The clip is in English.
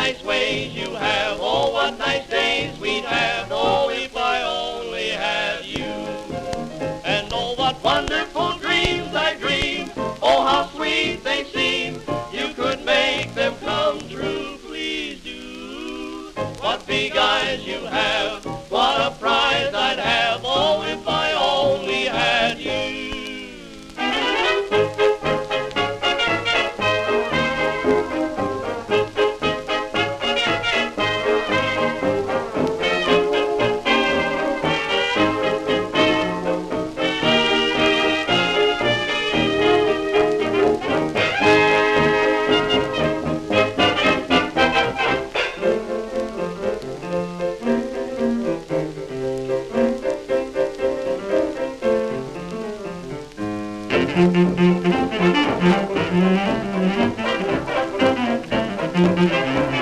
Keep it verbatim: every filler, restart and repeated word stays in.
nice ways you have. Oh, what nice days we'd have. Oh, if I only had you. And oh, what wonderful dreams I dream. Oh, how sweet they seem. You could make them come true. Please do. What big eyes you have. What a prize I'd have. Oh, if I only had you. Thank you.